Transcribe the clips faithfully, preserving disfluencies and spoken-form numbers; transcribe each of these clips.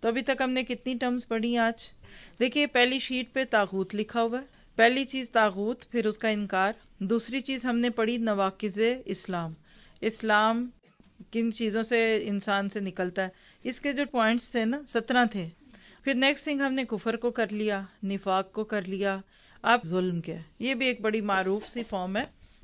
تو ابھی تک ہم نے کتنی ٹرمز پڑھی آج؟ دیکھیے پہلی شیٹ پہ طاغوت لکھا ہوا ہے. پہلی چیز طاغوت، پھر اس کا انکار. دوسری چیز ہم نے پڑھی نواقض اسلام، اسلام کن چیزوں سے انسان سے نکلتا ہے. اس کے جو پوائنٹس تھے نا سترہ تھے. پھر نیکسٹ تھنگ ہم نے کفر کو کر لیا، نفاق کو کر لیا. اب ظلم کیا ہے؟ یہ بھی ایک بڑی معروف سی فارم ہے.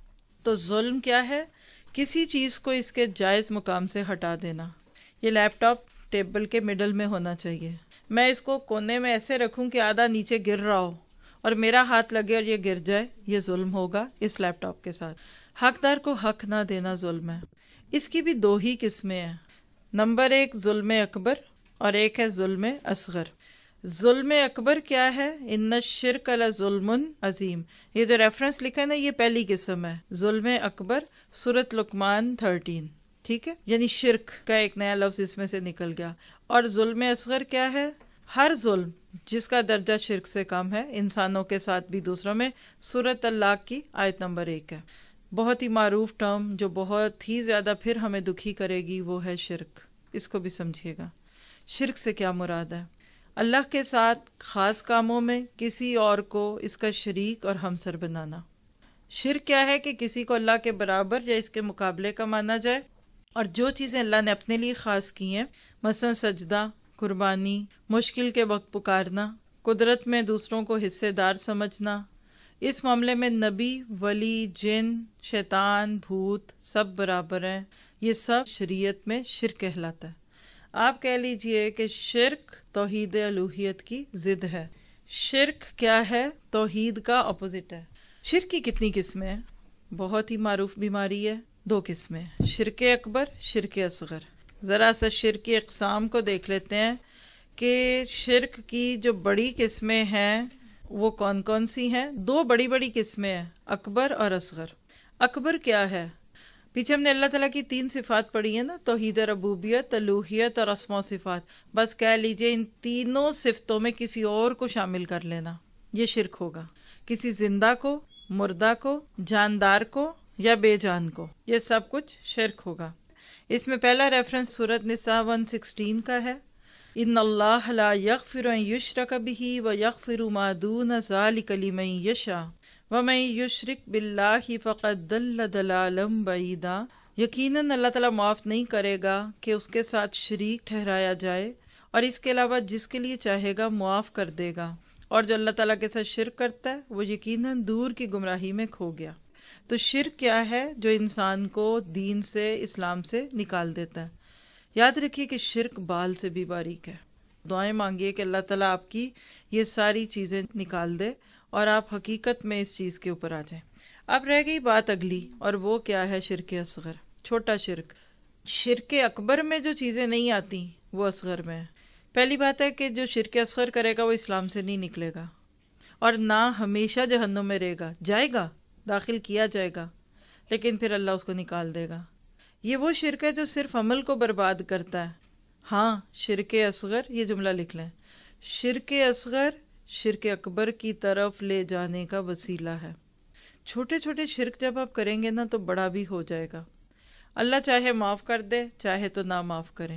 تو ظلم کیا ہے؟ کسی چیز کو اس کے جائز مقام سے ہٹا دینا. یہ لیپ ٹاپ ٹیبل کے مڈل میں ہونا چاہیے. میں اس کو کونے میں ایسے رکھوں کہ آدھا نیچے گر رہا ہو اور میرا ہاتھ لگے اور یہ گر جائے، یہ ظلم ہوگا اس لیپ ٹاپ کے ساتھ. حقدار کو حق نہ دینا ظلم ہے. اس کی بھی دو ہی قسمیں ہیں. نمبر ایک ظلم اکبر اور ایک ہے ظلم اصغر. ظلم اکبر کیا ہے؟ ان الشرک لظلم عظیم. یہ جو ریفرنس لکھا ہے نا، یہ پہلی قسم ہے. ظلم اکبر سورۃ لقمان تھرٹین، ٹھیک ہے، یعنی شرک کا ایک نیا لفظ اس میں سے نکل گیا. اور ظلم اصغر کیا ہے؟ ہر ظلم جس کا درجہ شرک سے کم ہے، انسانوں کے ساتھ بھی دوسروں میں. سورۃ الطلاق کی آیت نمبر ایک ہے. بہت ہی معروف ٹرم جو بہت ہی زیادہ پھر ہمیں دکھی کرے گی وہ ہے شرک. اس کو بھی سمجھیے گا. شرک سے کیا مراد ہے؟ اللہ کے ساتھ خاص کاموں میں کسی اور کو اس کا شریک اور ہمسر بنانا. شرک کیا ہے؟ کہ کسی کو اللہ کے برابر یا اس کے مقابلے کا مانا جائے، اور جو چیزیں اللہ نے اپنے لیے خاص کی ہیں، مثلا سجدہ، قربانی، مشکل کے وقت پکارنا، قدرت میں دوسروں کو حصے دار سمجھنا، اس معاملے میں نبی، ولی، جن، شیطان، بھوت سب برابر ہیں. یہ سب شریعت میں شرک کہلاتا ہے. آپ کہہ لیجئے کہ شرک توحید الوہیت کی ضد ہے. شرک کیا ہے؟ توحید کا اپوزٹ ہے. شرک کی کتنی قسمیں ہیں؟ بہت ہی معروف بیماری ہے. دو قسمیں، شرک اکبر، شرک اصغر. ذرا سا شرک کی اقسام کو دیکھ لیتے ہیں کہ شرک کی جو بڑی قسمیں ہیں وہ کون کون سی ہیں. دو بڑی بڑی قسمیں ہیں، اکبر اور اصغر. اکبر کیا ہے؟ پیچھے ہم نے اللہ تعالیٰ کی تین صفات پڑھی ہیں نا، توحید ربوبیت، الوہیت اور اسماء و صفات. بس کہہ لیجئے ان تینوں صفتوں میں کسی اور کو شامل کر لینا، یہ شرک ہوگا. کسی زندہ کو، مردہ کو، جاندار کو یا بے جان کو، یہ سب کچھ شرک ہوگا. اس میں پہلا ریفرنس سورۃ نساء ایک سو سولہ کا ہے. ان اللہ لا یغفر ان یشرک بہ ویغفر ما دون ذلک لمن یشاء وَمَن یشرک باللہ فقد ضل ضلالا بعیدا. یقیناً اللہ تعالیٰ معاف نہیں کرے گا کہ اس کے ساتھ شریک ٹھہرایا جائے، اور اس کے علاوہ جس کے لیے چاہے گا معاف کر دے گا، اور جو اللہ تعالیٰ کے ساتھ شرک کرتا ہے وہ یقیناً دور کی گمراہی میں کھو گیا. تو شرک کیا ہے؟ جو انسان کو دین سے، اسلام سے نکال دیتا ہے. یاد رکھیے کہ شرک بال سے بھی باریک ہے. دعائیں مانگیے کہ اللہ تعالیٰ آپ کی یہ ساری چیزیں نکال دے اور آپ حقیقت میں اس چیز کے اوپر آ جائیں. اب رہ گئی بات اگلی، اور وہ کیا ہے؟ شرک اصغر، چھوٹا شرک. شرک اکبر میں جو چیزیں نہیں آتی وہ اصغر میں ہے. پہلی بات ہے کہ جو شرک اصغر کرے گا وہ اسلام سے نہیں نکلے گا، اور نہ ہمیشہ جہنم میں رہے گا. جائے گا، داخل کیا جائے گا، لیکن پھر اللہ اس کو نکال دے گا. یہ وہ شرک ہے جو صرف عمل کو برباد کرتا ہے. ہاں، شرک اصغر، یہ جملہ لکھ لیں، شرک اصغر شرک اکبر کی طرف لے جانے کا وسیلہ ہے. چھوٹے چھوٹے شرک جب آپ کریں گے نا تو بڑا بھی ہو جائے گا. اللہ چاہے معاف کر دے، چاہے تو نہ معاف کریں.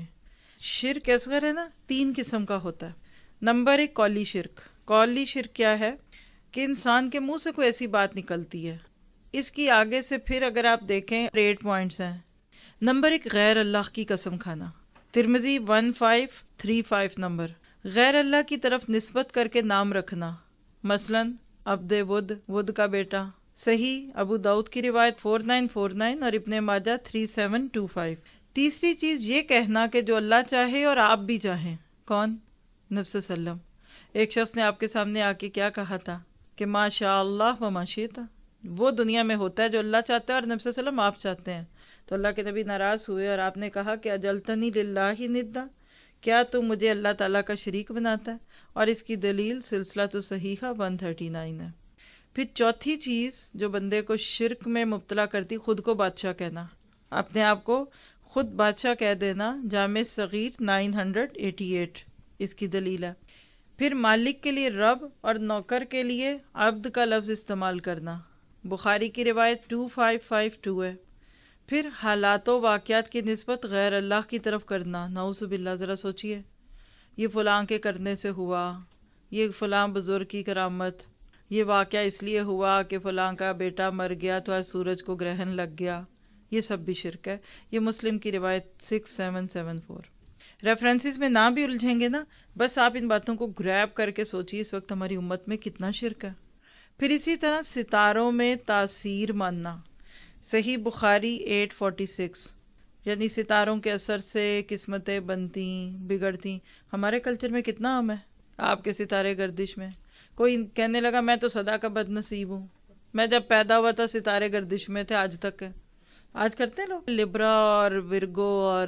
شرک اصغر ہے نا، تین قسم کا ہوتا ہے. نمبر ایک قولی شرک. قولی شرک کیا ہے؟ کہ انسان کے منہ سے کوئی ایسی بات نکلتی ہے. اس کی آگے سے پھر اگر آپ دیکھیں ایٹ پوائنٹس ہیں. نمبر ایک غیر اللہ کی قسم کھانا. ترمذی ون فائیو تھری فائیو نمبر. غیر اللہ کی طرف نسبت کر کے نام رکھنا، مثلا عبد ود، ود کا بیٹا. صحیح ابو داؤد کی روایت فور نائن فور نائن اور ابن ماجہ تھری سیون ٹو فائیو. تیسری چیز یہ کہنا کہ جو اللہ چاہے اور آپ بھی چاہیں. کون؟ نبی صلی اللہ علیہ وسلم. ایک شخص نے آپ کے سامنے آ کے کیا کہا تھا کہ ما شاء اللہ و ما شئت. وہ دنیا میں ہوتا ہے جو اللہ چاہتا ہے اور نبی صلی اللہ علیہ وسلم آپ چاہتے ہیں. تو اللہ کے نبی ناراض ہوئے اور آپ نے کہا کہ اجلتنی للہ ندا، کیا تم مجھے اللہ تعالیٰ کا شریک بناتا ہے؟ اور اس کی دلیل سلسلہ تو صحیحہ ون تھرٹی نائن ہے. پھر چوتھی چیز جو بندے کو شرک میں مبتلا کرتی، خود کو بادشاہ کہنا، اپنے آپ کو خود بادشاہ کہہ دینا. جامع صغیر نائن ہنڈریڈ ایٹی ایٹ اس کی دلیل ہے. پھر مالک کے لیے رب اور نوکر کے لیے عبد کا لفظ استعمال کرنا، بخاری کی روایت ٹو فائیو فائیو ٹو ہے. پھر حالات و واقعات کی نسبت غیر اللہ کی طرف کرنا، نعوذ باللہ. ذرا سوچئے یہ فلاں کے کرنے سے ہوا، یہ فلاں بزرگ کی کرامت، یہ واقعہ اس لیے ہوا کہ فلاں کا بیٹا مر گیا تو آج سورج کو گرہن لگ گیا، یہ سب بھی شرک ہے۔ یہ مسلم کی روایت six seven seven four. References میں نہ بھی الجھیں گے نا، بس آپ ان باتوں کو گریب کر کے سوچیے اس وقت ہماری امت میں کتنا شرک ہے۔ پھر اسی طرح ستاروں میں تاثیر ماننا، صحیح بخاری ایٹ فورٹی سکس، یعنی ستاروں کے اثر سے قسمتیں بنتی بگڑتی۔ ہمارے کلچر میں کتنا عام ہے، آپ کے ستارے گردش میں۔ کوئی کہنے لگا میں تو صدا کا بد نصیب ہوں، میں جب پیدا ہوا تھا ستارے گردش میں تھے، آج تک ہے۔ آج کرتے ہیں لوگ لبرا اور ورگو اور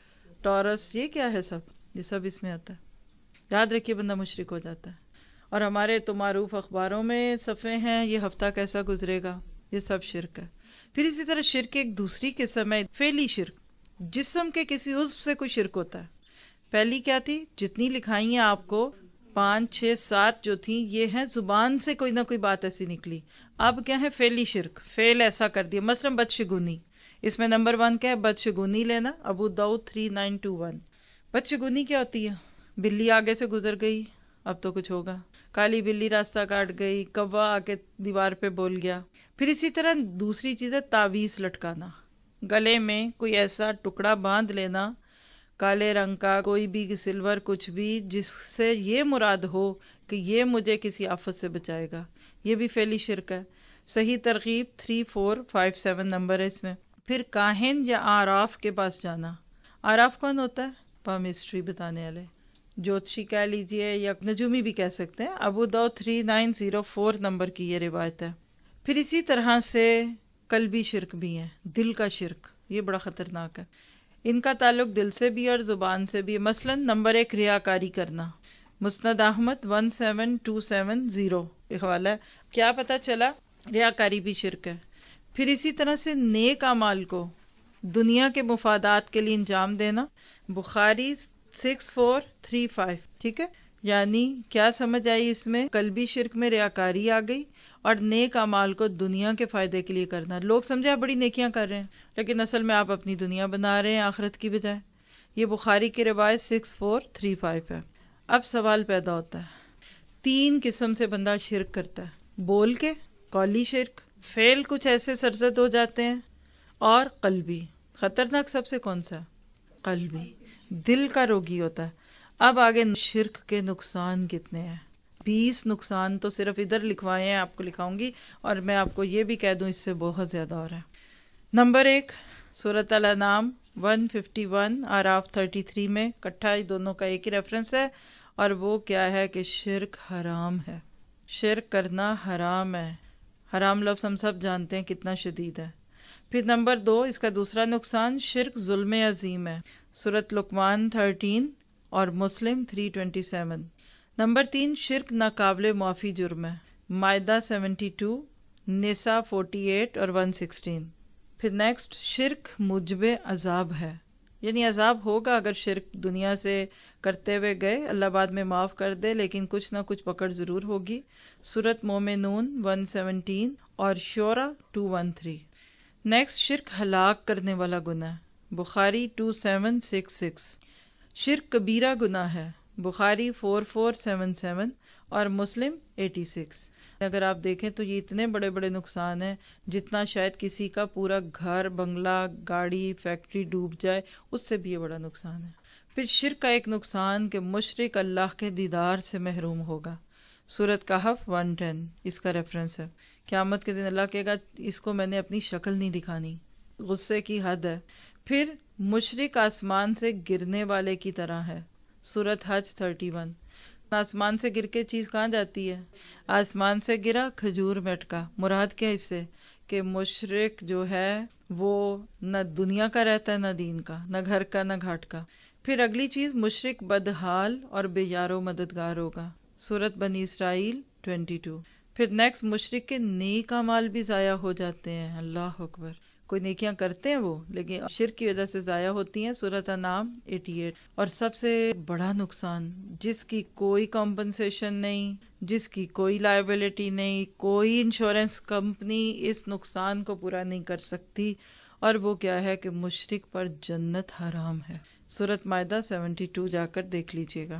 ٹورس، یہ کیا ہے؟ سب یہ سب اس میں آتا ہے۔ یاد رکھیے بندہ مشرک ہو جاتا ہے۔ اور ہمارے تو معروف اخباروں میں صفحے ہیں، یہ ہفتہ کیسا گزرے گا، یہ سب شرک ہے۔ پھر اسی طرح شرک ایک دوسری قسم ہے، فعلی شرک، جسم کے کسی عضو سے کوئی شرک ہوتا ہے۔ پہلی کیا تھی؟ جتنی لکھائی ہیں آپ کو، پانچ چھ سات جو تھیں، یہ ہیں زبان سے کوئی نہ کوئی بات ایسی نکلی۔ اب کیا ہے؟ فعلی شرک، فعل ایسا کر دیا، مثلا بدشگونی۔ اس میں نمبر ون کیا ہے؟ بدشگونی لینا، ابو داؤد تھری نائن ٹو ون۔ بدشگونی کیا ہوتی ہے؟ بلی آگے سے گزر گئی، اب تو کچھ ہوگا، کالی بلی راستہ کاٹ گئی، کوا آ کے دیوار پہ بول گیا۔ پھر اسی طرح دوسری چیز ہے تعویذ لٹکانا، گلے میں کوئی ایسا ٹکڑا باندھ لینا کالے رنگ کا، کوئی بھی سلور کچھ بھی، جس سے یہ مراد ہو کہ یہ مجھے کسی آفت سے بچائے گا، یہ بھی فعلی شرک ہے۔ صحیح ترغیب تھری فور فائیو سیون نمبر ہے اس میں۔ پھر کاہن یا عراف کے پاس جانا۔ عراف کون ہوتا ہے؟ پامسٹری بتانے والے، جوتشی کہہ لیجئے یا نجومی بھی کہہ سکتے ہیں۔ ابو داؤد تھری نائن زیرو فور نمبر کی یہ روایت ہے۔ پھر اسی طرح سے قلبی شرک بھی ہیں، دل کا شرک، یہ بڑا خطرناک ہے۔ ان کا تعلق دل سے بھی اور زبان سے بھی۔ مثلا نمبر ایک ریاکاری کرنا، مسند احمد one seven two seven zero حوالہ ہے۔ کیا پتہ چلا؟ ریاکاری بھی شرک ہے۔ پھر اسی طرح سے نیک اعمال کو دنیا کے مفادات کے لیے انجام دینا، بخاری سکس فور تھری فائیو، ٹھیک ہے؟ یعنی کیا سمجھ آئی اس میں؟ قلبی شرک میں ریاکاری آ گئی، اور نیک اعمال کو دنیا کے فائدے کے لیے کرنا۔ لوگ سمجھے آپ بڑی نیکیاں کر رہے ہیں، لیکن اصل میں آپ اپنی دنیا بنا رہے ہیں آخرت کی بجائے۔ یہ بخاری کی روایت سکس فور تھری فائیو ہے۔ اب سوال پیدا ہوتا ہے، تین قسم سے بندہ شرک کرتا ہے، بول کے قولی شرک، فعل کچھ ایسے سرزد ہو جاتے ہیں، اور قلبی۔ خطرناک سب سے کون سا؟ قلبی، دل کا روگی ہوتا ہے۔ اب آگے شرک کے نقصان کتنے ہیں؟ بیس نقصان تو صرف ادھر لکھوائے ہیں، آپ کو لکھاؤں گی، اور میں آپ کو یہ بھی کہہ دوں اس سے بہت زیادہ ہو رہا ہے۔ نمبر ایک، سورۃ الانعام ون ففٹی ون، آراف تھرٹی تھری میں، کٹھا دونوں کا ایک ہی ریفرنس ہے، اور وہ کیا ہے کہ شرک حرام ہے، شرک کرنا حرام ہے۔ حرام لفظ ہم سب جانتے ہیں کتنا شدید ہے۔ پھر نمبر دو، اس کا دوسرا نقصان، شرک ظلم عظیم ہے، سورۃ لقمان تھرٹین اور مسلم تھری ٹوینٹی سیون۔ نمبر تین، شرک ناقابل معافی جرم ہے، مائدہ سیونٹی ٹو، نساء فورٹی ایٹ اور ون سکسٹین۔ پھر نیکسٹ، شرک موجب عذاب ہے، یعنی عذاب ہوگا اگر شرک دنیا سے کرتے ہوئے گئے، اللہ بعد میں معاف کر دے، لیکن کچھ نہ کچھ پکڑ ضرور ہوگی، سورۃ مومنون ون سیونٹین اور شورا ٹو ون تھری۔ نیکسٹ، شرک ہلاک کرنے والا گناہ، بخاری ٹو سیون سکس سکس۔ شرک کبیرہ گناہ ہے، بخاری فور فور سیون سیون اور مسلم ایٹی سکس۔ اگر آپ دیکھیں تو یہ اتنے بڑے بڑے نقصان ہیں جتنا شاید کسی کا پورا گھر بنگلہ گاڑی فیکٹری ڈوب جائے، اس سے بھی یہ بڑا نقصان ہے۔ پھر شرک کا ایک نقصان کہ مشرک اللہ کے دیدار سے محروم ہوگا، سورۃ کہف ون ٹین اس کا ریفرنس ہے۔ قیامت کے دن اللہ کہے گا اس کو میں نے اپنی شکل نہیں دکھانی، غصے کی حد ہے۔ پھر مشرک آسمان سے گرنے والے کی طرح ہے، سورۃ حج تھرٹی ون۔ آسمان سے گر کے چیز کہاں جاتی ہے؟ آسمان سے گرا کھجور میں اٹکا۔ مراد کیا اس سے؟ کہ مشرک جو ہے وہ نہ دنیا کا رہتا ہے نہ دین کا، نہ گھر کا نہ گھاٹ کا۔ پھر اگلی چیز، مشرک بدحال اور بے یار و مددگار ہوگا، سورۃ بنی اسرائیل ٹوینٹی ٹو۔ پھر نیکسٹ، مشرک کے نیک اعمال بھی ضائع ہو جاتے ہیں، اللہ اکبر، کوئی نیکیاں کرتے ہیں وہ لیکن شرک کی وجہ سے ضائع ہوتی ہیں، سورۃ انعام ایٹی ایٹ۔ اور سب سے بڑا نقصان، جس کی کوئی کمپنسیشن نہیں، جس کی کوئی لائبلٹی نہیں، کوئی انشورنس کمپنی اس نقصان کو پورا نہیں کر سکتی، اور وہ کیا ہے کہ مشرک پر جنت حرام ہے، سورۃ مائدہ سیونٹی ٹو جا کر دیکھ لیجئے گا۔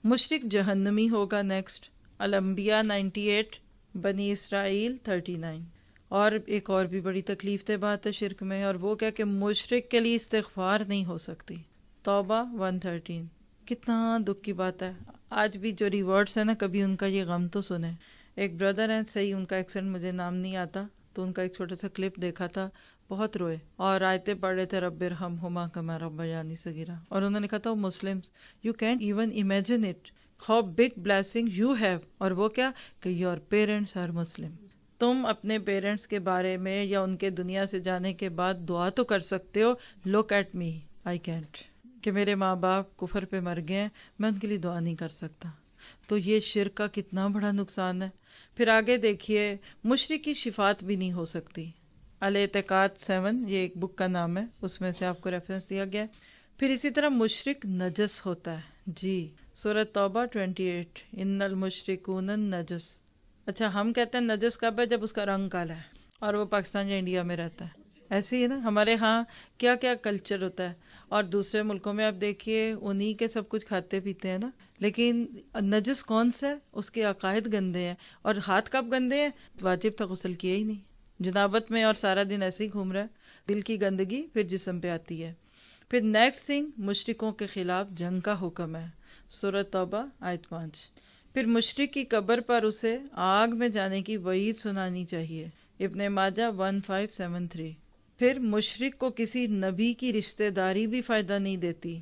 مشرک جہنمی ہوگا نیکسٹ، الانبیاء نائنٹی ایٹ، بنی اسرائیل تھرٹی نائن. اور ایک اور بھی بڑی تکلیف دہ بات ہے شرک میں، اور وہ کیا کہ مشرک کے لیے استغفار نہیں ہو سکتی. توبہ ون تھرٹین. کتنا دکھ کی بات ہے. آج بھی جو ریورڈس ہیں نا، کبھی ان کا یہ غم تو سنیں. ایک بردر ہیں، صحیح ان کا ایکسنٹ مجھے نام نہیں آتا، تو ان کا ایک چھوٹا سا کلپ دیکھا تھا، بہت روئے اور آیتیں پڑھ رہے تھے رب ارحمہما کما ربیانی صغیرا، اور انہوں نے کہا تھا Muslims you can't even imagine it how big blessing you have, اور وہ کیا کہ یور پیرنٹس آر مسلم. تم اپنے پیرنٹس کے بارے میں یا ان کے دنیا سے جانے کے بعد دعا تو کر سکتے ہو، look at me I can't, کہ میرے ماں باپ کفر پہ مر گئے ہیں، میں ان کے لیے دعا نہیں کر سکتا. تو یہ شرک کا کتنا بڑا نقصان ہے. پھر آگے دیکھیے، مشرک کی شفاعت بھی نہیں ہو سکتی. الاعتقاد سیون، یہ ایک بک کا نام ہے، اس میں سے آپ کو ریفرنس دیا گیا ہے. پھر اسی طرح مشرک نجس ہوتا ہے. جی سورۃ توبہ ٹوینٹی ایٹ، ان المشرکون النجس. اچھا ہم کہتے ہیں نجس کب ہے؟ جب اس کا رنگ کالا ہے اور وہ پاکستان یا انڈیا میں رہتا ہے. ایسے ہی نا ہمارے ہاں کیا کیا کلچر ہوتا ہے، اور دوسرے ملکوں میں آپ دیکھیے انہی کے سب کچھ کھاتے پیتے ہیں نا. لیکن نجس کون سا ہے؟ اس کے عقائد گندے ہیں. اور ہاتھ کب گندے ہیں؟ واجب تھا غسل کیا ہی نہیں، جنابت میں، اور سارا دن ایسے ہی گھوم رہا ہے. دل کی گندگی پھر جسم پہ آتی ہے. پھر نیکسٹ تھنگ، مشرکوں کے خلاف جنگ کا حکم ہے، سورۃ توبہ آیت پانچ. پھر مشرک کی قبر پر اسے آگ میں جانے کی وعید سنانی چاہیے، ابن ماجہ ون فائیو سیون تھری. پھر مشرک کو کسی نبی کی رشتہ داری بھی فائدہ نہیں دیتی،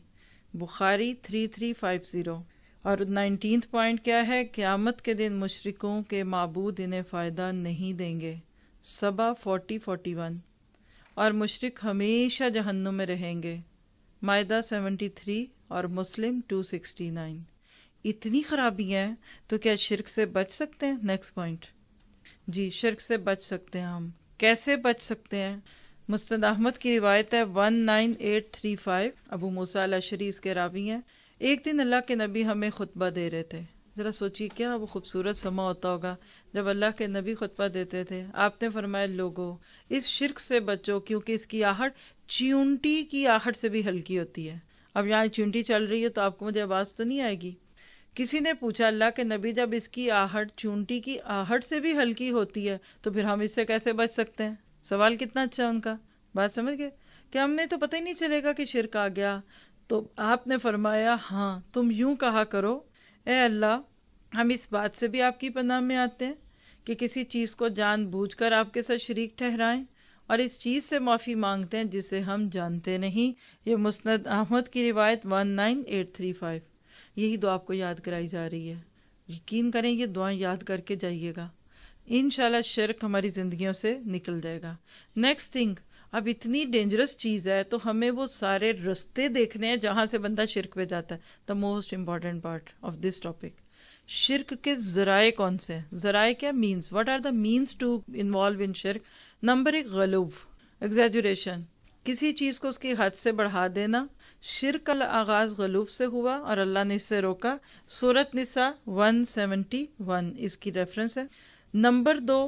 بخاری تھری تھری فائیو زیرو. اور نائنٹینتھ پوائنٹ کیا ہے؟ قیامت کے دن مشرکوں کے معبود انہیں فائدہ نہیں دیں گے، سبا فورٹی فورٹی ون. اور مشرک ہمیشہ جہنم میں رہیں گے، مائدہ سیونٹی تھری اور مسلم ٹو سکسٹی نائن. اتنی خرابیاں ہیں، تو کیا شرک سے بچ سکتے ہیں؟ Next point. جی شرک سے بچ سکتے ہیں ہم. کیسے بچ سکتے ہیں؟ مسند احمد کی روایت ہے one nine eight three five, ابو موسیٰ الاشعری اس کے راوی ہیں. ایک دن اللہ کے نبی ہمیں خطبہ دے رہے تھے. ذرا سوچیے کیا وہ خوبصورت سما ہوتا ہوگا جب اللہ کے نبی خطبہ دیتے تھے. آپ نے فرمایا لوگو اس شرک سے بچو، کیونکہ اس کی آہٹ چیونٹی کی آہٹ سے بھی ہلکی ہوتی ہے. اب یہاں چیونٹی چل رہی ہے تو آپ کو مجھے آواز تو نہیں آئے گی. کسی نے پوچھا اللہ کے نبی جب اس کی آہٹ چیونٹی کی آہٹ سے بھی ہلکی ہوتی ہے تو پھر ہم اس سے کیسے بچ سکتے ہیں؟ سوال کتنا اچھا ان کا. بات سمجھ گئے کہ ہم نے تو پتہ ہی نہیں چلے گا کہ شرک آ گیا. تو آپ نے فرمایا ہاں تم یوں کہا کرو، اے اللہ ہم اس بات سے بھی آپ کی پناہ میں آتے ہیں کہ کسی چیز کو جان بوجھ کر آپ کے ساتھ شریک ٹھہرائیں، اور اس چیز سے معافی مانگتے ہیں جسے ہم جانتے نہیں. یہ مسند احمد کی روایت one nine eight three five. یہی دعا آپ کو یاد کرائی جا رہی ہے. یقین کریں یہ دعائیں یاد کر کے جائیے گا، انشاءاللہ شرک ہماری زندگیوں سے نکل جائے گا. نیکسٹ تھنگ، اب اتنی ڈینجرس چیز ہے تو ہمیں وہ سارے رستے دیکھنے ہیں جہاں سے بندہ شرک پہ جاتا ہے. The most important part of this topic, شرک کے ذرائع کون سے ہیں؟ ذرائع کیا؟ Means. What are the means to involve in شرک؟ نمبر ایک، غلو، ایگزیجریشن، کسی چیز کو اس کی حد سے بڑھا دینا. شرک کا آغاز غلوف سے ہوا اور اللہ نے اس سے روکا، سورۃ نساء ون سیونٹی ون اس کی ریفرنس ہے. نمبر دو،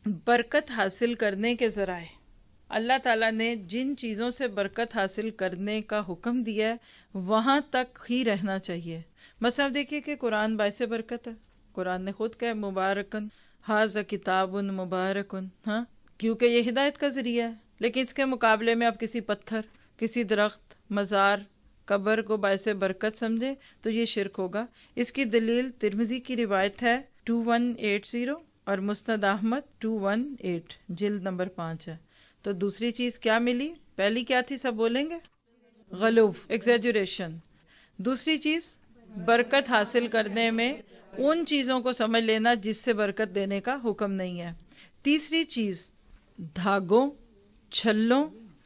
برکت حاصل کرنے کے ذرائع. اللہ تعالیٰ نے جن چیزوں سے برکت حاصل کرنے کا حکم دیا ہے وہاں تک ہی رہنا چاہیے. مثلا دیکھیے کہ قرآن باعث برکت ہے، قرآن نے خود کہا مبارکن ھذا کتاب مبارکن، ہاں کیونکہ یہ ہدایت کا ذریعہ ہے. لیکن اس کے مقابلے میں آپ کسی پتھر، کسی درخت، مزار، قبر کو باعث برکت سمجھے تو یہ شرک ہوگا. اس کی دلیل ترمذی کی روایت ہے ٹو ون ایٹ زیرو اور مسند احمد ٹو ون ایٹ، جلد نمبر پانچ ہے. تو دوسری چیز کیا ملی؟ پہلی کیا تھی؟ سب بولیں گے؟ غلوف، ایگزیجریشن. دوسری چیز برکت حاصل کرنے میں ان چیزوں کو سمجھ لینا جس سے برکت دینے کا حکم نہیں ہے. تیسری چیز دھاگوں، چھلوں،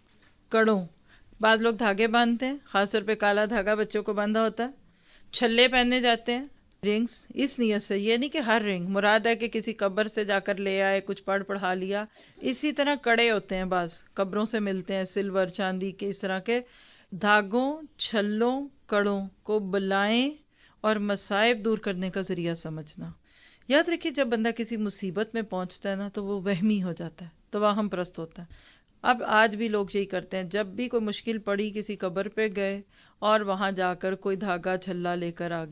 کڑوں. بعض لوگ دھاگے باندھتے ہیں، خاص طور پہ کالا دھاگا بچوں کو باندھا ہوتا ہے. چھلے پہنے جاتے ہیں، رنگز، اس نیت سے. یہ نہیں کہ ہر رنگ مراد ہے کہ کسی قبر سے جا کر لے آئے، کچھ پڑھ پڑھا لیا. اسی طرح کڑے ہوتے ہیں، بعض قبروں سے ملتے ہیں، سلور، چاندی کے، اس طرح کے. دھاگوں، چھلوں، کڑوں کو بلائیں اور مصائب دور کرنے کا ذریعہ سمجھنا. یاد رکھیے جب بندہ کسی مصیبت میں پہنچتا ہے نا تو وہ وہمی ہو جاتا ہے، توہم پرست ہوتا ہے. اب آج بھی لوگ یہی کرتے ہیں، جب بھی کوئی مشکل پڑی کسی قبر پہ گئے اور وہاں جا کر کوئی دھاگا چھلا لے کر آ گئے.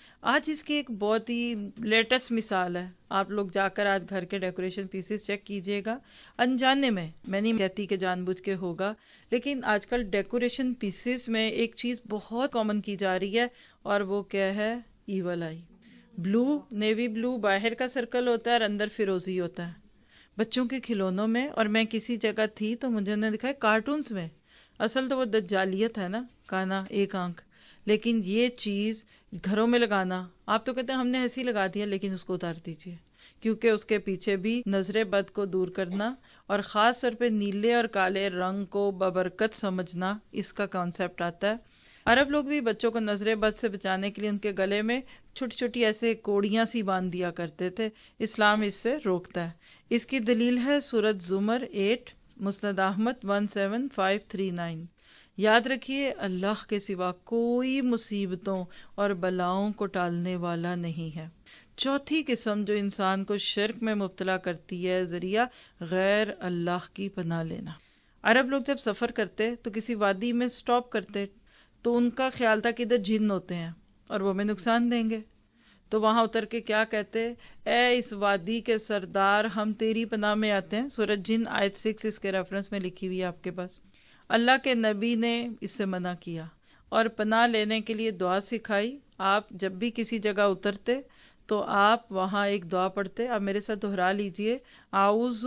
آج اس کی ایک بہت ہی لیٹسٹ مثال ہے، آپ لوگ جا کر آج گھر کے ڈیکوریشن پیسز چیک کیجئے گا، انجانے میں، میں نہیں کہتی کہ جان بوجھ کے ہوگا، لیکن آج کل ڈیکوریشن پیسز میں ایک چیز بہت کامن کی جا رہی ہے، اور وہ کیا ہے؟ ایول آئی، بلو، نیوی بلو باہر کا سرکل ہوتا ہے اور اندر فیروزی ہوتا ہے بچوں کے کھلونوں میں. اور میں کسی جگہ تھی تو مجھے نے دکھا ہے کارٹونز میں، اصل تو وہ دجالیت ہے نا، کانا ایک آنکھ، لیکن یہ چیز گھروں میں لگانا، آپ تو کہتے ہیں ہم نے ایسے ہی لگا دیا، لیکن اس کو اتار دیجیے، کیونکہ اس کے پیچھے بھی نظر بد کو دور کرنا اور خاص طور پہ نیلے اور کالے رنگ کو ببرکت سمجھنا، اس کا کانسیپٹ آتا ہے. عرب لوگ بھی بچوں کو نظر بد سے بچانے کے لیے ان کے گلے میں چھوٹی چھوٹی ایسے کوڑیاں سی باندھ دیا کرتے تھے. اسلام اس سے روکتا ہے. اس کی دلیل ہے سورۃ زمر ایٹ، مسند احمد one seven five three nine. یاد رکھیے اللہ کے سوا کوئی مصیبتوں اور بلاؤں کو ٹالنے والا نہیں ہے. چوتھی قسم جو انسان کو شرک میں مبتلا کرتی ہے، ذریعہ غیر اللہ کی پناہ لینا. عرب لوگ جب سفر کرتے تو کسی وادی میں سٹاپ کرتے تو ان کا خیال تھا کہ ادھر جن ہوتے ہیں اور وہ ہمیں نقصان دیں گے، تو وہاں اتر کے کیا کہتے؟ اے اس وادی کے سردار، ہم تیری پناہ میں آتے ہیں. سورۃ جن آیت سکس اس کے ریفرنس میں لکھی ہوئی ہے آپ کے پاس. اللہ کے نبی نے اس سے منع کیا اور پناہ لینے کے لیے دعا سکھائی. آپ جب بھی کسی جگہ اترتے تو آپ وہاں ایک دعا پڑھتے، آپ میرے ساتھ دہرا لیجئے، اعوذ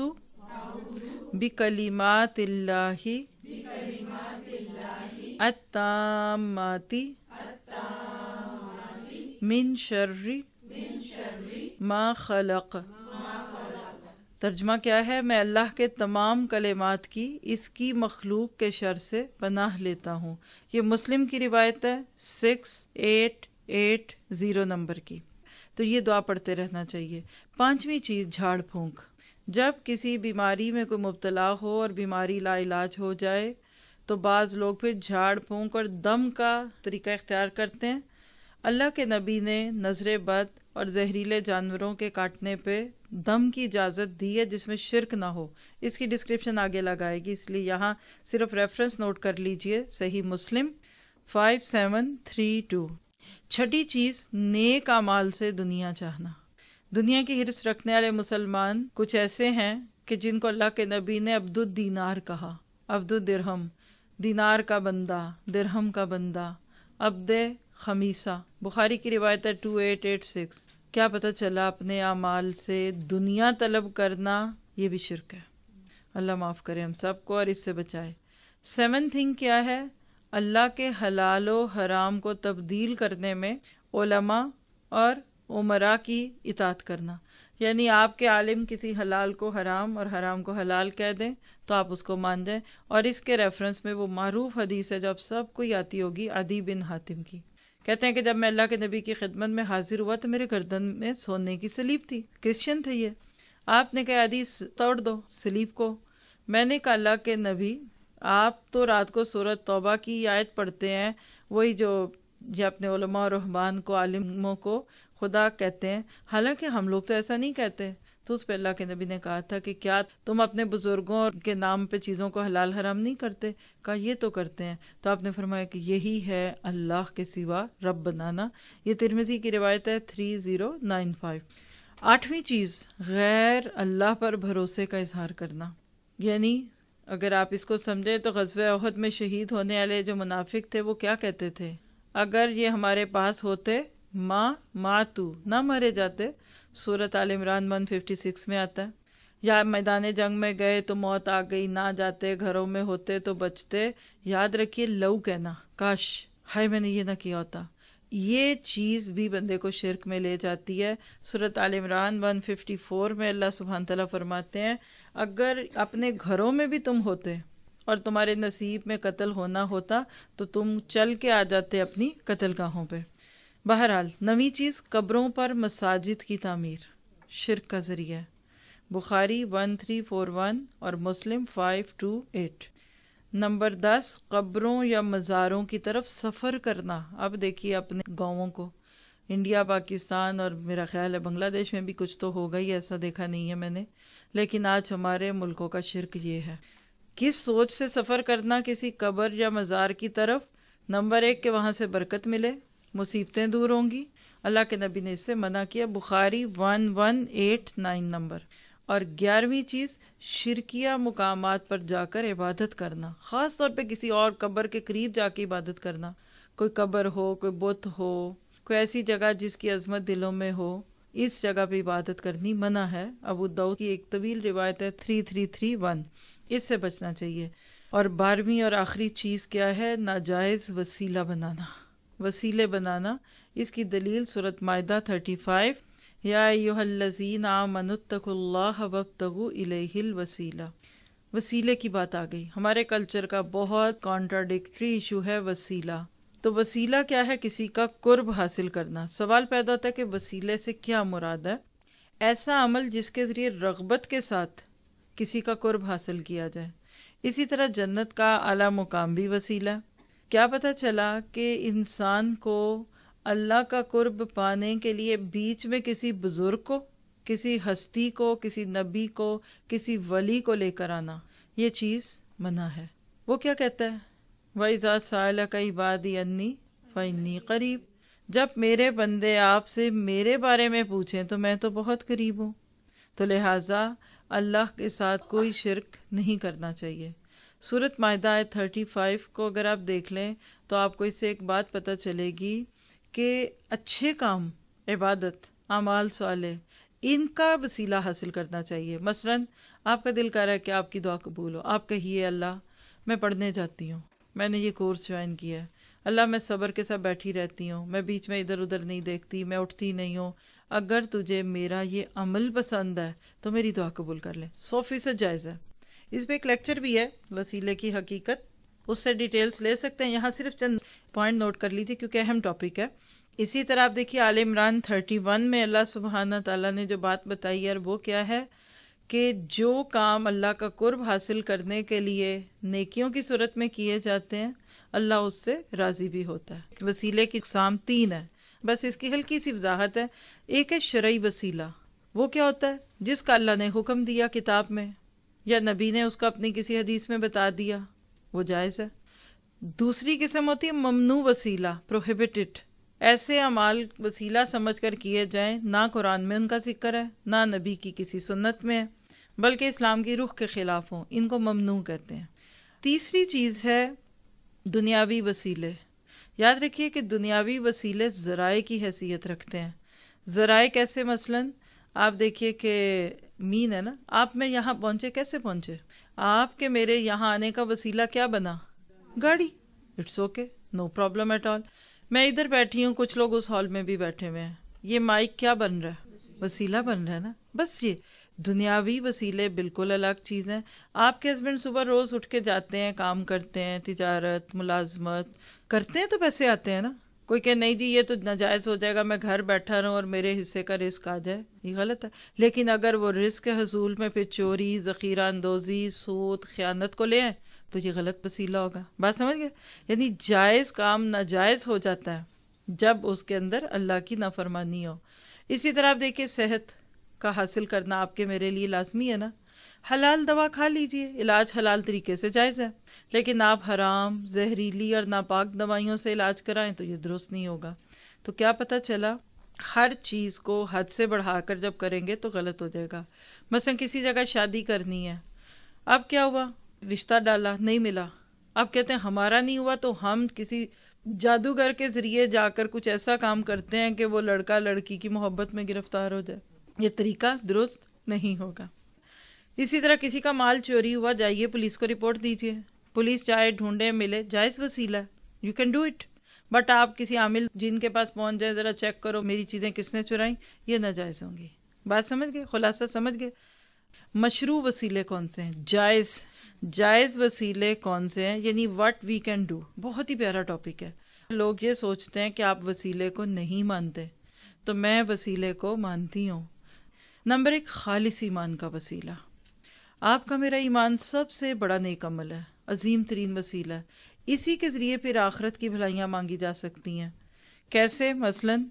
بکلمات اللہ التامات من شر ما خلق. ترجمہ کیا ہے؟ میں اللہ کے تمام کلمات کی، اس کی مخلوق کے شر سے پناہ لیتا ہوں. یہ مسلم کی روایت ہے، سکس ایٹ ایٹ زیرو نمبر کی. تو یہ دعا پڑھتے رہنا چاہیے. پانچویں چیز، جھاڑ پھونک. جب کسی بیماری میں کوئی مبتلا ہو اور بیماری لا علاج ہو جائے تو بعض لوگ پھر جھاڑ پھونک اور دم کا طریقہ اختیار کرتے ہیں. اللہ کے نبی نے نظر بد اور زہریلے جانوروں کے کاٹنے پہ دم کی اجازت دی ہے جس میں شرک نہ ہو. اس کی ڈسکرپشن آگے لگائے گی، اس لیے یہاں صرف ریفرنس نوٹ کر لیجئے، صحیح مسلم فائیو سیون تھری ٹو. چھٹی چیز، نیک اعمال سے دنیا چاہنا. دنیا کی حرص رکھنے والے مسلمان کچھ ایسے ہیں کہ جن کو اللہ کے نبی نے عبد الدینار کہا، عبد الدرہم، دینار کا بندہ، درہم کا بندہ، عبد خمیسہ. بخاری کی روایت ہے ٹو ایٹ ایٹ سکس. کیا پتہ چلا اپنے اعمال سے دنیا طلب کرنا یہ بھی شرک ہے. اللہ معاف کرے ہم سب کو اور اس سے بچائے. سیون تھنگ کیا ہے؟ اللہ کے حلال و حرام کو تبدیل کرنے میں علماء اور عمراء کی اطاعت کرنا. یعنی آپ کے عالم کسی حلال کو حرام اور حرام کو حلال کہہ دیں تو آپ اس کو مان جائیں. اور اس کے ریفرنس میں وہ معروف حدیث ہے جو آپ سب کو یاتی ہوگی، عدی بن حاتم کی. کہتے ہیں کہ جب میں اللہ کے نبی کی خدمت میں حاضر ہوا تو میرے گردن میں سونے کی سلیب تھی. کرسچن تھے یہ. آپ نے کہا حدیث توڑ دو سلیب کو. میں نے کہا اللہ کے نبی، آپ تو رات کو سورۃ توبہ کی آیت پڑھتے ہیں، وہی جو یہ اپنے علماء اور رہبان کو، عالموں کو خدا کہتے ہیں، حالانکہ ہم لوگ تو ایسا نہیں کہتے. تو اس پہ اللہ کے نبی نے کہا تھا کہ کیا تم اپنے بزرگوں کے نام پہ چیزوں کو حلال حرام نہیں کرتے؟ کہا یہ تو کرتے ہیں. تو آپ نے فرمایا کہ یہی ہے اللہ کے سوا رب بنانا. یہ ترمذی کی روایت ہے تھری زیرو نائن فائیو. آٹھویں چیز، غیر اللہ پر بھروسے کا اظہار کرنا. یعنی اگر آپ اس کو سمجھیں تو غزوہ احد میں شہید ہونے والے جو منافق تھے وہ کیا کہتے تھے؟ اگر یہ ہمارے پاس ہوتے ماں ماں تو نہ مرے جاتے. سورۃ آل عمران ون ففٹی سکس میں آتا ہے. یا میدان جنگ میں گئے تو موت آ گئی، نہ جاتے، گھروں میں ہوتے تو بچتے. یاد رکھیے لو کہنا، کاش، ہائے میں نے یہ نہ کیا ہوتا، یہ چیز بھی بندے کو شرک میں لے جاتی ہے. سورۃ آل عمران ون ففٹی فور میں اللہ سبحانہ تعالیٰ فرماتے ہیں اگر اپنے گھروں میں بھی تم ہوتے اور تمہارے نصیب میں قتل ہونا ہوتا تو تم چل کے آ جاتے اپنی قتل گاہوں پہ. بہرحال نویں چیز، قبروں پر مساجد کی تعمیر شرک کا ذریعہ ہے. بخاری ون تھری فور ون اور مسلم فائیو ٹو ایٹ. نمبر دس، قبروں یا مزاروں کی طرف سفر کرنا. اب دیکھیے اپنے گاؤں کو، انڈیا، پاکستان اور میرا خیال ہے بنگلہ دیش میں بھی کچھ تو ہوگا ہی، ایسا دیکھا نہیں ہے میں نے، لیکن آج ہمارے ملکوں کا شرک یہ ہے. کس سوچ سے سفر کرنا کسی قبر یا مزار کی طرف؟ نمبر ایک کہ وہاں سے برکت ملے، مصیبتیں دور ہوں گی، اللہ کے نبی نے اس سے منع کیا، Bukhari one one eight nine number. اور گیارہویں چیز شرکیہ مقامات پر جا کر عبادت کرنا، خاص طور پہ کسی اور قبر کے قریب جا کے عبادت کرنا، کوئی قبر ہو، کوئی بت ہو، کوئی ایسی جگہ جس کی عظمت دلوں میں ہو، اس جگہ پہ عبادت کرنی منع ہے۔ ابو داؤد کی ایک طویل روایت ہے تھری تھری تھری ون، اس سے بچنا چاہیے۔ اور بارہویں اور آخری چیز کیا ہے؟ ناجائز وسیلہ بنانا، وسیلے بنانا۔ اس کی دلیل سورۃ مائدہ تھرٹی فائیو، یا ایھا الذین آمنوا اتقوا اللہ وابتغوا الیہ الوسیلہ۔ وسیلے کی بات آ گئی۔ ہمارے کلچر کا بہت کانٹراڈکٹری ایشو ہے وسیلہ۔ تو وسیلہ کیا ہے؟ کسی کا قرب حاصل کرنا۔ سوال پیدا ہوتا ہے کہ وسیلے سے کیا مراد ہے؟ ایسا عمل جس کے ذریعے رغبت کے ساتھ کسی کا قرب حاصل کیا جائے۔ اسی طرح جنت کا اعلیٰ مقام بھی وسیلہ ہے۔ کیا پتہ چلا کہ انسان کو اللہ کا قرب پانے کے لیے بیچ میں کسی بزرگ کو، کسی ہستی کو، کسی نبی کو، کسی ولی کو لے کر آنا، یہ چیز منع ہے۔ وہ کیا کہتا ہے؟ وَإِذَا سَأَلَكَ عِبَادِي عَنِّي فَإِنِّي قَرِيبٌ، جب میرے بندے آپ سے میرے بارے میں پوچھیں تو میں تو بہت قریب ہوں۔ تو لہٰذا اللہ کے ساتھ کوئی شرک نہیں کرنا چاہیے۔ سورۃ مائدہ آیت تھرٹی فائیو کو اگر آپ دیکھ لیں تو آپ کو اس سے ایک بات پتہ چلے گی کہ اچھے کام، عبادت، اعمال صالح، ان کا وسیلہ حاصل کرنا چاہیے۔ مثلاً آپ کا دل کر رہا ہے کہ آپ کی دعا قبول ہو، آپ کہیے اللہ میں پڑھنے جاتی ہوں، میں نے یہ کورس جوائن کیا ہے، اللہ میں صبر کے ساتھ بیٹھی رہتی ہوں، میں بیچ میں ادھر ادھر نہیں دیکھتی، میں اٹھتی نہیں ہوں، اگر تجھے میرا یہ عمل پسند ہے تو میری دعا قبول کر لے۔ سو فیصد جائز ہے۔ اس پہ ایک لیکچر بھی ہے، وسیلے کی حقیقت، اس سے ڈیٹیلز لے سکتے ہیں، یہاں صرف چند پوائنٹ نوٹ کر لیجیے کیونکہ اہم ٹاپک ہے۔ اسی طرح آپ دیکھیے آل عمران تھرٹی ون میں اللہ سبحانہ تعالیٰ نے جو بات بتائی ہے، اور وہ کیا ہے کہ جو کام اللہ کا قرب حاصل کرنے کے لیے نیکیوں کی صورت میں کیے جاتے ہیں، اللہ اس سے راضی بھی ہوتا ہے۔ وسیلے کی اقسام تین ہے، بس اس کی ہلکی سی وضاحت ہے۔ ایک ہے شرعی وسیلہ، وہ کیا ہوتا ہے؟ جس کا اللہ نے حکم دیا کتاب میں، یا نبی نے اس کو اپنی کسی حدیث میں بتا دیا، وہ جائز ہے۔ دوسری قسم ہوتی ہے ممنوع وسیلہ، پروہیبٹڈ۔ ایسے اعمال وسیلہ سمجھ کر کیے جائیں، نہ قرآن میں ان کا ذکر ہے، نہ نبی کی کسی سنت میں ہے، بلکہ اسلام کی روح کے خلاف ہوں، ان کو ممنوع کہتے ہیں۔ تیسری چیز ہے دنیاوی وسیلے۔ یاد رکھیے کہ دنیاوی وسیلے ذرائع کی حیثیت رکھتے ہیں۔ ذرائع کیسے؟ مثلاً آپ دیکھیے کہ مین ہے نا، آپ میں یہاں پہنچے، کیسے پہنچے؟ آپ کے میرے یہاں آنے کا وسیلہ کیا بنا؟ گاڑی۔ It's okay, no problem at all. میں ادھر بیٹھی ہوں، کچھ لوگ اس ہال میں بھی بیٹھے ہوئے ہیں، یہ مائک کیا بن رہا ہے؟ وسیلہ بن رہا ہے نا۔ بس یہ دنیاوی وسیلے بالکل الگ چیز ہیں۔ آپ کے ہسبینڈ صبح روز اٹھ کے جاتے ہیں، کام کرتے ہیں، تجارت، ملازمت کرتے ہیں تو پیسے آتے ہیں نا۔ کوئی کہ نہیں جی یہ تو ناجائز ہو جائے گا، میں گھر بیٹھا رہوں اور میرے حصے کا رزق آ جائے، یہ غلط ہے۔ لیکن اگر وہ رزق کے حصول میں پھر چوری، ذخیرہ اندوزی، سود، خیانت کو لے آئیں تو یہ غلط وسیلہ ہوگا۔ بات سمجھ گئے؟ یعنی جائز کام ناجائز ہو جاتا ہے جب اس کے اندر اللہ کی نافرمانی ہو۔ اسی طرح آپ دیکھیے صحت کا حاصل کرنا آپ کے میرے لیے لازمی ہے نا۔ حلال دوا کھا لیجئے، علاج حلال طریقے سے جائز ہے، لیکن آپ حرام، زہریلی اور ناپاک دوائیوں سے علاج کرائیں تو یہ درست نہیں ہوگا۔ تو کیا پتہ چلا؟ ہر چیز کو حد سے بڑھا کر جب کریں گے تو غلط ہو جائے گا۔ مثلا کسی جگہ شادی کرنی ہے، اب کیا ہوا؟ رشتہ ڈالا، نہیں ملا، اب کہتے ہیں ہمارا نہیں ہوا تو ہم کسی جادوگر کے ذریعے جا کر کچھ ایسا کام کرتے ہیں کہ وہ لڑکا لڑکی کی محبت میں گرفتار ہو جائے۔ یہ طریقہ درست نہیں ہوگا۔ اسی طرح کسی کا مال چوری ہوا، جائیے پولیس کو رپورٹ دیجیے، پولیس جائے، ڈھونڈے، ملے، جائز وسیلہ ہے، you can do it. But آپ کسی عامل جن کے پاس پہنچ جائے، ذرا چیک کرو میری چیزیں کس نے چرائیں، یہ ناجائز ہوں گی۔ بات سمجھ گئے؟ خلاصہ سمجھ گئے؟ مشروع وسیلے کون سے ہیں؟ جائز جائز وسیلے کون سے ہیں؟ یعنی واٹ وی کین ڈو۔ بہت ہی پیارا ٹاپک ہے۔ لوگ یہ سوچتے ہیں کہ آپ وسیلے کو نہیں مانتے، تو میں وسیلے کو مانتی ہوں۔ نمبر ایک، خالص ایمان کا وسیلہ۔ آپ کا میرا ایمان سب سے بڑا نیک عمل ہے، عظیم ترین وسیلہ ہے، اسی کے ذریعے پھر آخرت کی بھلائیاں مانگی جا سکتی ہیں۔ کیسے؟ مثلاً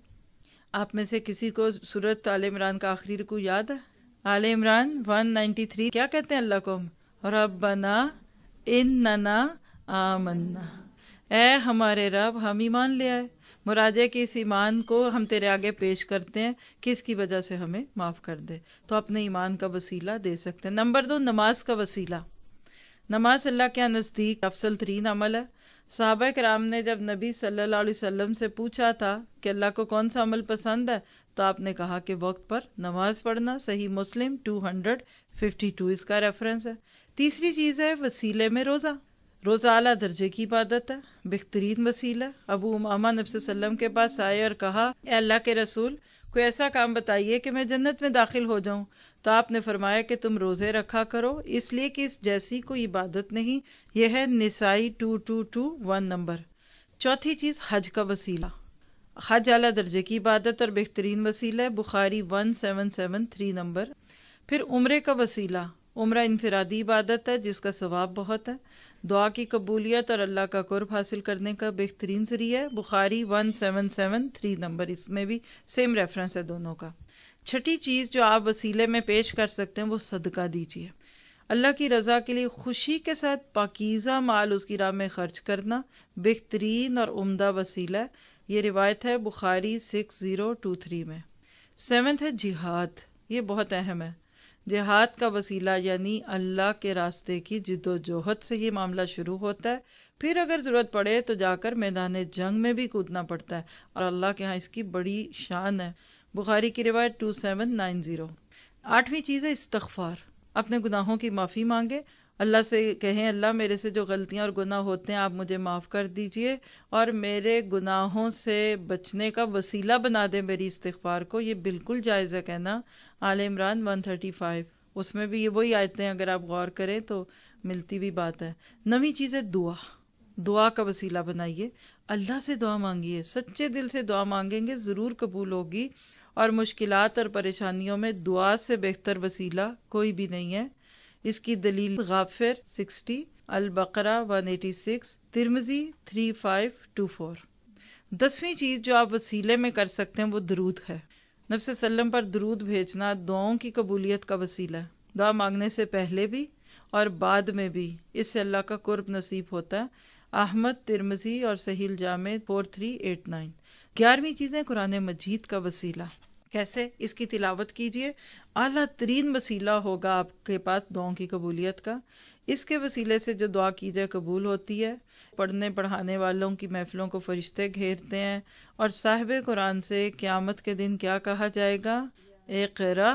آپ میں سے کسی کو سورۃ آل عمران کا آخری رکوع یاد ہے؟ Al Imran one ninety three کیا کہتے ہیں اللہ کو؟ ربنا اننا آمنا، اے ہمارے رب ہم ایمان لے آئے۔ مراجعے کے اس ایمان کو ہم تیرے آگے پیش کرتے ہیں کہ اس کی وجہ سے ہمیں معاف کر دے، تو اپنے ایمان کا وسیلہ دے سکتے ہیں۔ نمبر دو، نماز کا وسیلہ۔ نماز اللہ کے نزدیک افضل ترین عمل ہے۔ صحابہ کرام نے جب نبی صلی اللہ علیہ وسلم سے پوچھا تھا کہ اللہ کو کون سا عمل پسند ہے، تو آپ نے کہا کہ وقت پر نماز پڑھنا۔ صحیح مسلم دو سو بائیس اس کا ریفرنس ہے۔ تیسری چیز ہے وسیلے میں روزہ۔ روزہ اعلیٰ درجے کی عبادت ہے، بہترین وسیلہ۔ ابو امامہ نبی صلی اللہ علیہ وسلم کے پاس آئے اور کہا، اے اللہ کے رسول، کوئی ایسا کام بتائیے کہ میں جنت میں داخل ہو جاؤں۔ تو آپ نے فرمایا کہ تم روزے رکھا کرو، اس لیے کہ اس جیسی کوئی عبادت نہیں۔ یہ ہے Nasai two two two one number. چوتھی چیز حج کا وسیلہ۔ حج اعلیٰ درجے کی عبادت اور بہترین وسیلہ ہے، بخاری one seven seven three number. پھر عمرے کا وسیلہ۔ عمرہ انفرادی عبادت ہے جس کا ثواب بہت ہے، دعا کی قبولیت اور اللہ کا قرب حاصل کرنے کا بہترین ذریعہ ہے، بخاری one seven seven three number. اس میں بھی سیم ریفرنس ہے دونوں کا۔ چھٹی چیز جو آپ وسیلے میں پیش کر سکتے ہیں وہ صدقہ دیجیے۔ اللہ کی رضا کے لیے خوشی کے ساتھ پاکیزہ مال اس کی راہ میں خرچ کرنا بہترین اور عمدہ وسیلہ ہے۔ یہ روایت ہے Bukhari six zero two three میں۔ سیونتھ ہے جہاد۔ یہ بہت اہم ہے۔ جہاد کا وسیلہ یعنی اللہ کے راستے کی جد و جہد سے یہ معاملہ شروع ہوتا ہے، پھر اگر ضرورت پڑے تو جا کر میدان جنگ میں بھی کودنا پڑتا ہے، اور اللہ کے ہاں اس کی بڑی شان ہے، بخاری کی روایت ٹو سیون نائن زیرو۔ آٹھویں چیز ہے استغفار۔ اپنے گناہوں کی معافی مانگے، اللہ سے کہیں اللہ میرے سے جو غلطیاں اور گناہ ہوتے ہیں آپ مجھے معاف کر دیجئے، اور میرے گناہوں سے بچنے کا وسیلہ بنا دیں میری استغفار کو۔ یہ بالکل جائز ہے کہنا۔ Al Imran one thirty five, اس میں بھی یہ وہی آیتیں اگر آپ غور کریں تو ملتی بھی بات ہے۔ نویں چیز ہے دعا۔ دعا کا وسیلہ بنائیے، اللہ سے دعا مانگیے، سچے دل سے دعا مانگیں گے ضرور قبول ہوگی، اور مشکلات اور پریشانیوں میں دعا سے بہتر وسیلہ کوئی بھی نہیں ہے۔ اس کی دلیل Ghafir sixty, Al Baqarah one eighty six, Tirmidhi three five two four. دسویں چیز جو آپ وسیلے میں کر سکتے ہیں وہ درود ہے۔ نبی صلی اللہ علیہ وسلم پر درود بھیجنا دعاؤں کی قبولیت کا وسیلہ ہے۔ دعا مانگنے سے پہلے بھی اور بعد میں بھی اس سے اللہ کا قرب نصیب ہوتا ہے۔ احمد، ترمذی اور صحیح الجامع فور تھری ایٹ نائن۔ گیارہویں چیز ہے قرآن مجید کا وسیلہ۔ کیسے؟ اس کی تلاوت کیجئے، اعلیٰ ترین وسیلہ ہوگا آپ کے پاس دعاؤں کی قبولیت کا۔ اس کے وسیلے سے جو دعا کی جائے قبول ہوتی ہے۔ پڑھنے پڑھانے والوں کی محفلوں کو فرشتے گھیرتے ہیں، اور صاحب قرآن سے قیامت کے دن کیا کہا جائے گا؟ اقرا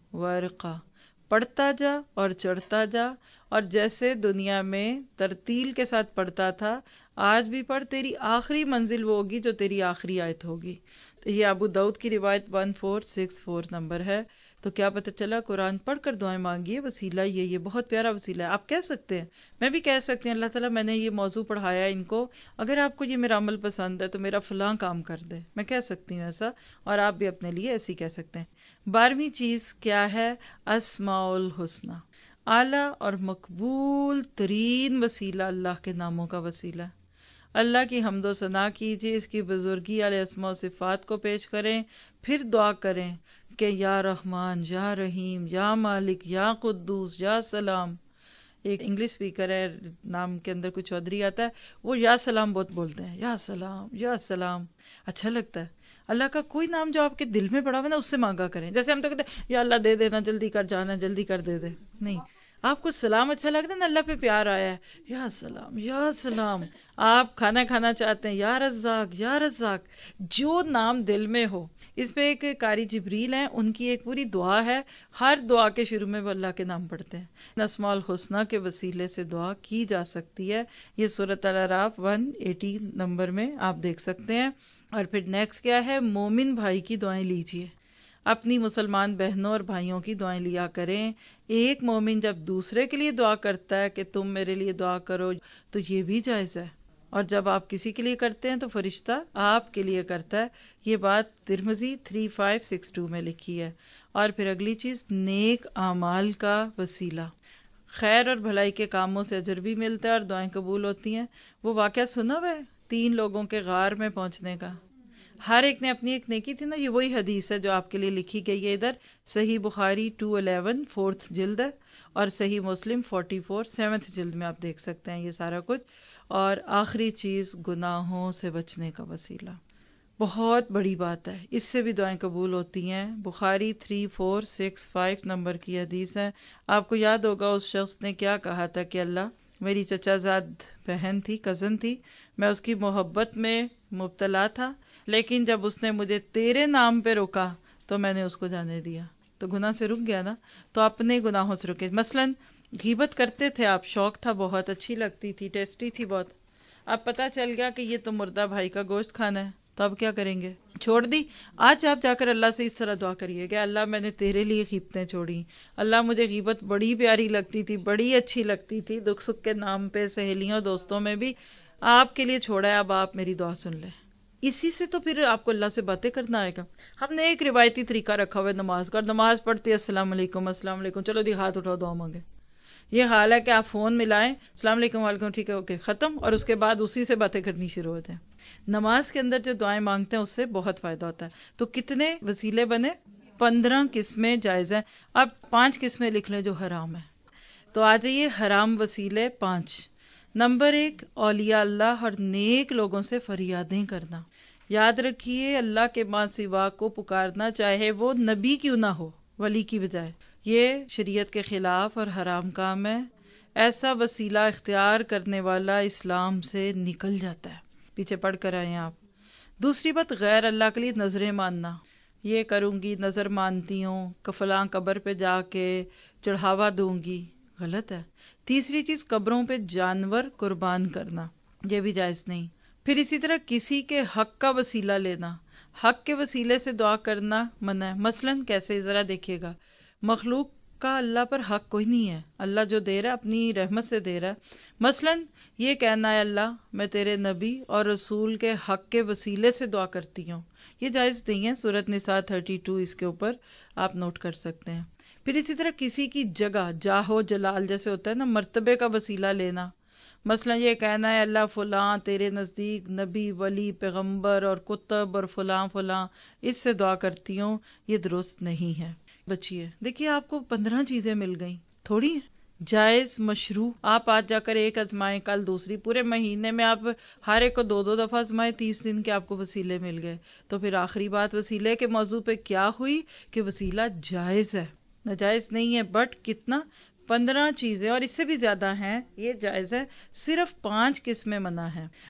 ورقا، پڑھتا جا اور چڑھتا جا، اور جیسے دنیا میں ترتیل کے ساتھ پڑھتا تھا آج بھی پڑھ، تیری آخری منزل وہ ہوگی جو تیری آخری آیت ہوگی۔ تو یہ ابو داؤد کی روایت one four six four number ہے۔ تو کیا پتہ چلا؟ قرآن پڑھ کر دعائیں مانگیے، وسیلہ یہ یہ بہت پیارا وسیلہ ہے۔ آپ کہہ سکتے ہیں، میں بھی کہہ سکتی ہوں، اللہ تعالیٰ میں نے یہ موضوع پڑھایا ان کو، اگر آپ کو یہ میرا عمل پسند ہے تو میرا فلاں کام کر دے، میں کہہ سکتی ہوں ایسا، اور آپ بھی اپنے لیے ایسے ہی کہہ سکتے ہیں۔ بارہویں چیز کیا ہے؟ اسماء الحسنی۔ اعلیٰ اور مقبول ترین وسیلہ اللہ کے ناموں کا وسیلہ ہے۔ اللہ کی حمد و ثنا کیجیے، اس کی بزرگی علیہ اسماء و صفات کو پیش کریں، پھر دعا کریں کہ یا رحمان، یا رحیم، یا مالک، یا قدوس، یا سلام۔ ایک انگلش سپیکر ہے، نام کے اندر کچھ چودھری آتا ہے، وہ یا سلام بہت بولتے ہیں، یا سلام، یا سلام، اچھا لگتا ہے۔ اللہ کا کوئی نام جو آپ کے دل میں پڑا ہوا نا اس سے مانگا کریں۔ جیسے ہم تو کہتے ہیں یا اللہ دے دینا، جلدی کر جانا، جلدی کر دے دے، نہیں، آپ کو سلام اچھا لگتا ہے نا، اللہ پہ پیار آیا ہے، یا سلام، یا سلام۔ آپ کھانا کھانا چاہتے ہیں، یا رزاق، یا رزاق، جو نام دل میں ہو۔ اس پہ ایک قاری جبریل ہیں، ان کی ایک پوری دعا ہے، ہر دعا کے شروع میں وہ اللہ کے نام پڑھتے ہیں۔ اسماء الحسنی کے وسیلے سے دعا کی جا سکتی ہے، یہ سورۃ الاعراف ون ایٹی نمبر میں آپ دیکھ سکتے ہیں۔ اور پھر نیکسٹ کیا ہے؟ مومن بھائی کی دعائیں لیجیے، اپنی مسلمان بہنوں اور بھائیوں کی دعائیں لیا کریں۔ ایک مومن جب دوسرے کے لیے دعا کرتا ہے کہ تم میرے لیے دعا کرو تو یہ بھی جائز ہے، اور جب آپ کسی کے لیے کرتے ہیں تو فرشتہ آپ کے لیے کرتا ہے۔ یہ بات Tirmidhi three five six two میں لکھی ہے۔ اور پھر اگلی چیز نیک اعمال کا وسیلہ، خیر اور بھلائی کے کاموں سے اجر بھی ملتا ہے اور دعائیں قبول ہوتی ہیں۔ وہ واقعہ سنا ہوا ہے تین لوگوں کے غار میں پہنچنے کا، ہر ایک نے اپنی ایک نیکی تھی نا، یہ وہی حدیث ہے جو آپ کے لیے لکھی گئی ہے ادھر۔ صحیح بخاری ٹو الیون فورتھ جلد ہے، اور صحیح مسلم فورٹی فور سیونتھ جلد میں آپ دیکھ سکتے ہیں یہ سارا کچھ۔ اور آخری چیز گناہوں سے بچنے کا وسیلہ، بہت بڑی بات ہے، اس سے بھی دعائیں قبول ہوتی ہیں۔ Bukhari three four six five number کی حدیث ہے۔ آپ کو یاد ہوگا اس شخص نے کیا کہا تھا کہ اللہ، میری چچا زاد بہن تھی، کزن تھی، میں اس کی محبت میں مبتلا تھا، لیکن جب اس نے مجھے تیرے نام پہ روکا تو میں نے اس کو جانے دیا۔ تو گناہ سے رک گیا نا، تو اپنے گناہوں سے رکے۔ مثلاً غیبت کرتے تھے آپ، شوق تھا، بہت اچھی لگتی تھی، ٹیسٹی تھی بہت، اب پتہ چل گیا کہ یہ تو مردہ بھائی کا گوشت کھانا ہے، تو اب کیا کریں گے؟ چھوڑ دی۔ آج آپ جا کر اللہ سے اس طرح دعا کریے کہ اللہ میں نے تیرے لیے غیبتیں چھوڑی، اللہ مجھے غیبت بڑی پیاری لگتی تھی، بڑی اچھی لگتی تھی، دکھ سکھ کے نام پہ سہیلیوں دوستوں میں بھی آپ کے لیے چھوڑا ہے، اب آپ میری دعا سن لیں۔ اسی سے تو پھر آپ کو اللہ سے باتیں کرنا آئے گا۔ ہم نے ایک روایتی طریقہ رکھا ہوا ہے نماز کا، اور نماز پڑھتے السلام علیکم السلام علیکم، چلو دی ہاتھ اٹھاؤ دعا مانگے۔ یہ حال ہے کہ آپ فون ملائیں، السلام علیکم وعلیکم، ٹھیک ہے اوکے ختم، اور اس کے بعد اسی سے باتیں کرنی شروع ہوتے ہیں۔ نماز کے اندر جو دعائیں مانگتے ہیں اس سے بہت فائدہ ہوتا ہے۔ تو کتنے وسیلے بنے؟ پندرہ قسمیں جائز ہیں۔ اب پانچ قسمیں لکھ لیں جو حرام ہیں۔ تو آ جائیے حرام وسیلے پانچ۔ نمبر ایک، اولیاء اللہ اور نیک لوگوں سے فریادیں کرنا۔ یاد رکھیے اللہ کے ماں سوا کو پکارنا، چاہے وہ نبی کیوں نہ ہو، ولی کی بجائے، یہ شریعت کے خلاف اور حرام کام ہے۔ ایسا وسیلہ اختیار کرنے والا اسلام سے نکل جاتا ہے۔ پیچھے پڑھ کر آئیں آپ۔ دوسری بات، غیر اللہ کے لیے نظریں ماننا۔ یہ کروں گی، نظر مانتی ہوں کہ فلاں قبر پہ جا کے چڑھاوا دوں گی، غلط ہے۔ تیسری چیز، قبروں پہ جانور قربان کرنا، یہ بھی جائز نہیں۔ پھر اسی طرح کسی کے حق کا وسیلہ لینا، حق کے وسیلے سے دعا کرنا منع ہے۔ مثلاً کیسے؟ ذرا دیکھیے گا، مخلوق کا اللہ پر حق کوئی نہیں ہے، اللہ جو دے رہا ہے اپنی رحمت سے دے رہا ہے۔ مثلاً یہ کہنا ہے اللہ میں تیرے نبی اور رسول کے حق کے وسیلے سے دعا کرتی ہوں، یہ جائز نہیں ہے۔ سورۃ نساء تھرٹی ٹو اس کے اوپر آپ نوٹ کر سکتے ہیں۔ پھر اسی طرح کسی کی جگہ، جاہ و جلال جیسے ہوتا ہے نا، مرتبے کا وسیلہ لینا۔ مثلا یہ کہنا ہے اللہ فلاں تیرے نزدیک نبی، ولی، پیغمبر اور کتب اور فلاں فلاں، اس سے دعا کرتی ہوں، یہ درست نہیں ہے۔ بچیے دیکھیے آپ کو پندرہ چیزیں مل گئیں، تھوڑی ہیں، جائز، مشروع۔ آپ آج جا کر ایک آزمائیں، کل دوسری، پورے مہینے میں آپ ہر ایک کو دو دو دفعہ آزمائیں، تیس دن کے آپ کو وسیلے مل گئے۔ تو پھر آخری بات وسیلے کے موضوع پہ کیا ہوئی کہ وسیلہ جائز ہے، ناجائز نہیں ہے۔ بٹ کتنا؟ پندرہ چیزیں، اور اس سے بھی زیادہ ہیں، یہ جائز ہے۔ صرف پانچ قسمیں منع ہیں۔